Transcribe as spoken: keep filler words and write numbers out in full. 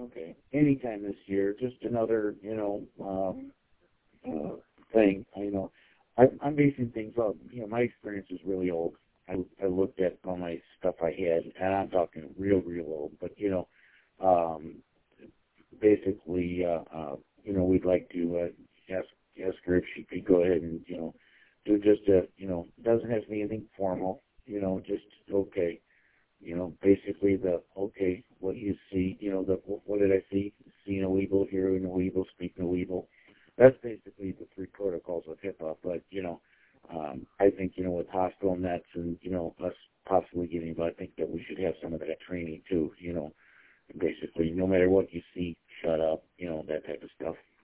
Okay. Anytime this year, just another, you know, um, uh, thing. You know, I, I'm basing things up. You know, my experience is really old. I, I looked at all my stuff I had, and I'm talking real, real old. But you know, um, basically, uh, uh, you know, we'd like to uh, ask ask her if she could go ahead and you know do just a, you know, doesn't have to be anything formal. You know, just okay. You know, basically the, okay, what you see, you know, the, what did I see? Seeing a weeble, hearing a weeble, speaking a weeble. That's basically the three protocols of HIPAA. But, you know, um, I think, you know, with hospital nets and, you know, us possibly getting, but I think that we should have some of that training too, you know, basically no matter what you see, shut up, you know, that type of stuff.